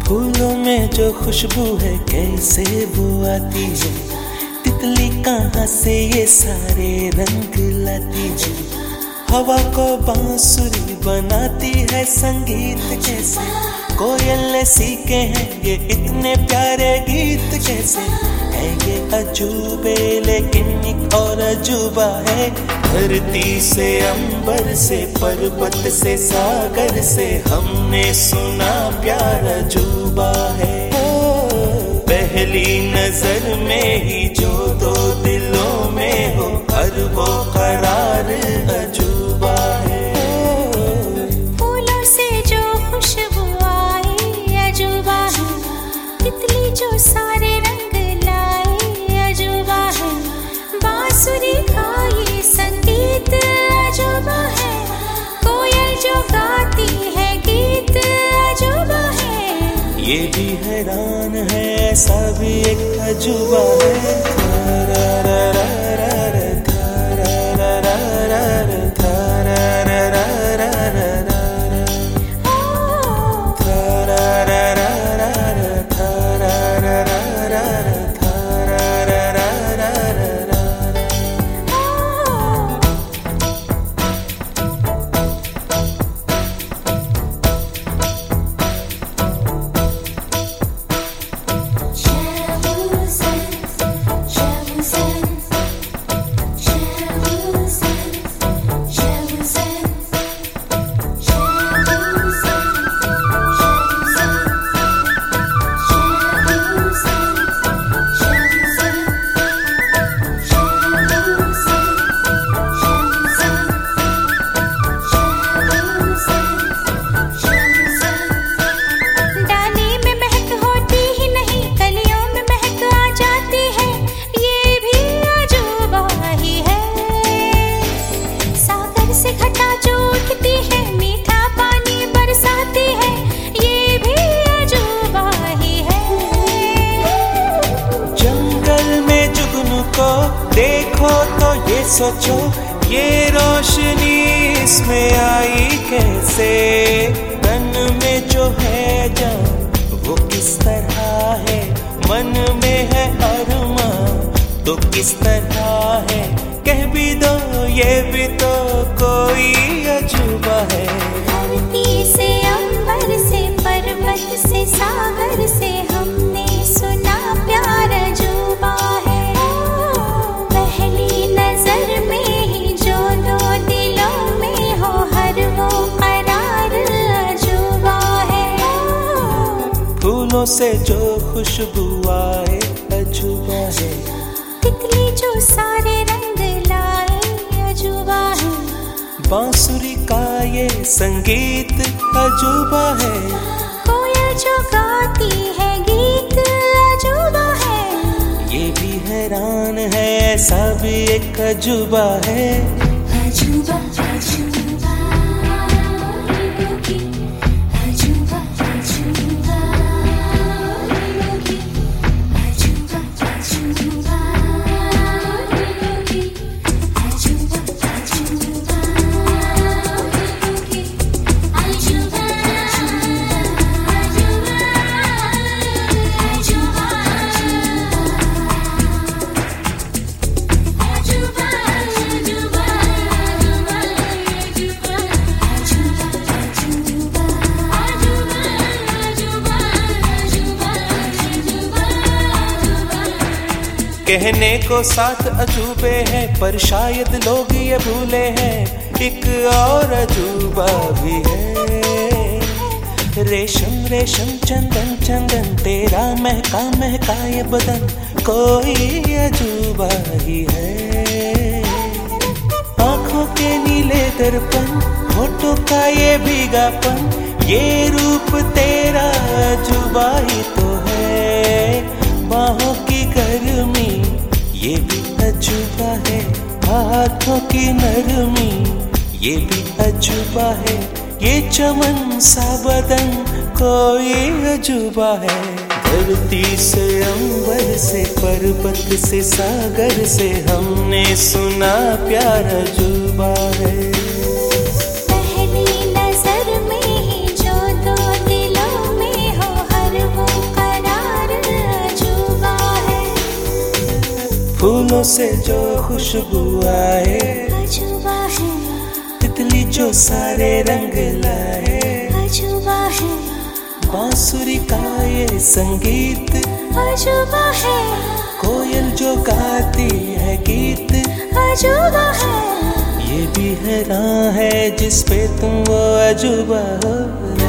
फूलों में जो खुशबू है कैसे वो आती है, तितली कहाँ से ये सारे रंग लाती है। हवा को बांसुरी बनाती है संगीत कैसे, कोयल ने सीखे हैं ये इतने प्यारे गीत कैसे। है ये अजूबे लेकिन एक और अजूबा है, धरती से अंबर से पर्वत से सागर से हमने सुना प्यार अजूबा है। पहली नजर में ही जो दो दिलों में हो हर वो करार अजूबा है। फूलों से जो खुशबू आई अजूबा है, तितली जो सारे रंग लाई अजूबा है। बांसुरी का ये संगीत अजूबा है, कोयल जो गाती है गीत अजूबा है। ये भी हैरान है ऐसा भी एक अजूबा है। देखो तो ये सोचो ये रोशनी इसमें आई कैसे। तन में जो है जान वो किस तरह है, मन में है अरमां तो किस तरह है। कह भी दो ये भी तो कोई अजूबा है। धरती से अंबर से पर्वत से सागर से हमने सुना प्यार अजूबा है। पहली नजर में ही जो दो दिलों में हो हर वो करार अजूबा है। फूलों से जो खुशबू आए अजूबा है, तितली जो सारे रंग लाए अजूबा है। बांसुरी का ये संगीत अजूबा है, कोयल जो गाती है गीत अजूबा है। ये भी हैरान है ऐसा भी एक अजूबा है। अजूबा अजूबा अजूबा अजूबा कहने को साथ अजूबे हैं पर शायद लोग ये भूले हैं एक और अजूबा भी है। रेशम रेशम चंदन चंदन तेरा महका महका ये बदन कोई अजूबा ही है। आंखों के नीले दर्पण होठों का ये भीगापन, ये रूप तेरा अजूबा ही तो है। बाहों की गर्मी ये भी अजूबा है, हाथों की नरमी ये भी अजूबा है। ये चमन सा बदन कोई अजूबा है। धरती से अंबर से पर्वत से सागर से हमने सुना प्यार अजूबा है। पहली नजर में ही जो दो दिलों में हो हर फूलों से जो खुशबू आए, अजूबा है, तितली जो सारे रंग लाए, अजूबा है, बांसुरी का ये संगीत, अजूबा है, कोयल जो गाती है गीत, अजूबा है, ये भी हैरान है जिस पे तुम वो अजूबा हो।